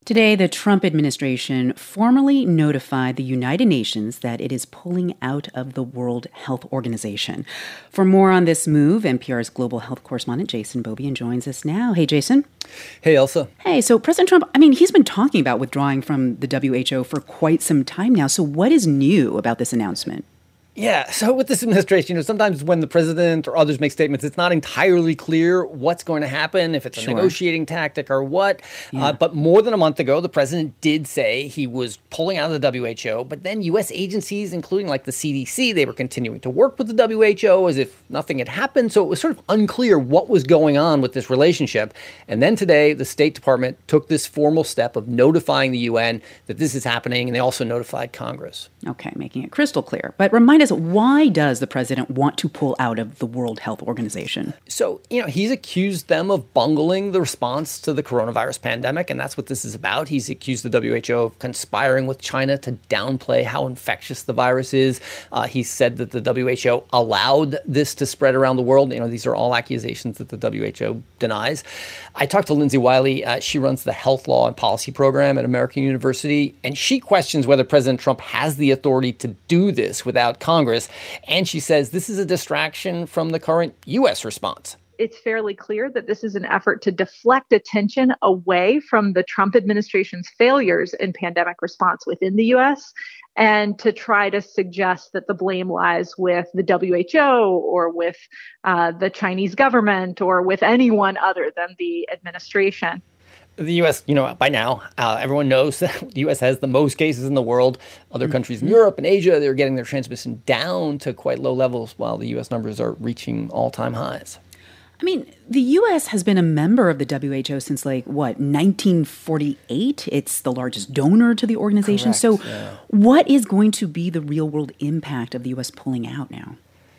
Today, the Trump administration formally notified the United Nations that it is pulling out of the World Health Organization. For more on this move, NPR's global health correspondent Jason Beaubien joins us now. Hey, Jason. Hey, Elsa. Hey, so President Trump, he's been talking about withdrawing from the WHO for quite some time now. So what is new about this announcement? Yeah, so with this administration, sometimes when the president or others make statements, it's not entirely clear what's going to happen, if it's a negotiating tactic or what. Yeah. But more than a month ago, the president did say he was pulling out of the WHO. But then U.S. agencies, including like the CDC, they were continuing to work with the WHO as if nothing had happened. So it was sort of unclear what was going on with this relationship. And then today, the State Department took this formal step of notifying the UN that this is happening. And they also notified Congress. Okay, making it crystal clear. But remind us, why does the president want to pull out of the World Health Organization? So, he's accused them of bungling the response to the coronavirus pandemic, and that's what this is about. He's accused the WHO of conspiring with China to downplay how infectious the virus is. He said that the WHO allowed this to spread around the world. These are all accusations that the WHO denies. I talked to Lindsay Wiley. She runs the Health Law and Policy Program at American University, and she questions whether President Trump has the authority to do this without Congress. And she says this is a distraction from the current U.S. response. It's fairly clear that this is an effort to deflect attention away from the Trump administration's failures in pandemic response within the U.S. and to try to suggest that the blame lies with the WHO or with the Chinese government or with anyone other than the administration. The U.S., by now, everyone knows that the U.S. has the most cases in the world. Other countries in Europe and Asia, they're getting their transmission down to quite low levels while the U.S. numbers are reaching all-time highs. The U.S. has been a member of the WHO since, 1948? It's the largest donor to the organization. Correct, so yeah. What is going to be the real-world impact of the U.S. pulling out now?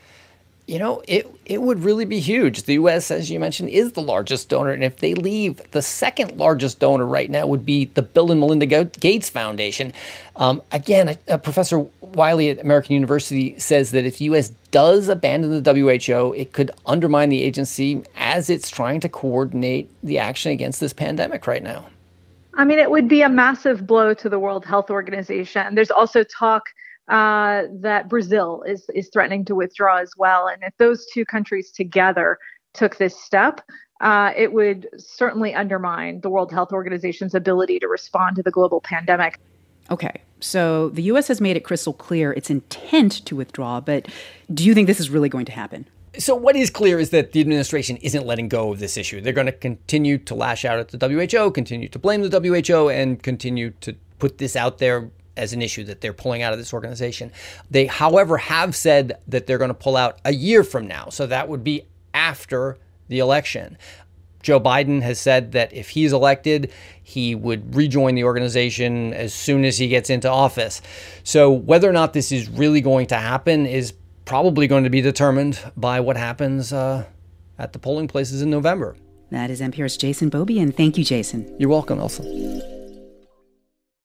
It would really be huge. The U.S., as you mentioned, is the largest donor. And if they leave, the second largest donor right now would be the Bill and Melinda Gates Foundation. Again, Professor Wiley at American University says that if the U.S. does abandon the WHO, it could undermine the agency as it's trying to coordinate the action against this pandemic right now. It would be a massive blow to the World Health Organization. There's also talk that Brazil is threatening to withdraw as well. And if those two countries together took this step, it would certainly undermine the World Health Organization's ability to respond to the global pandemic. Okay, so the U.S. has made it crystal clear its intent to withdraw, but do you think this is really going to happen? So what is clear is that the administration isn't letting go of this issue. They're going to continue to lash out at the WHO, continue to blame the WHO, and continue to put this out there as an issue that they're pulling out of this organization. They, however, have said that they're going to pull out a year from now. So that would be after the election. Joe Biden has said that if he's elected, he would rejoin the organization as soon as he gets into office. So whether or not this is really going to happen is probably going to be determined by what happens at the polling places in November. That is NPR's Jason Beaubien. Thank you, Jason. You're welcome, Elsa.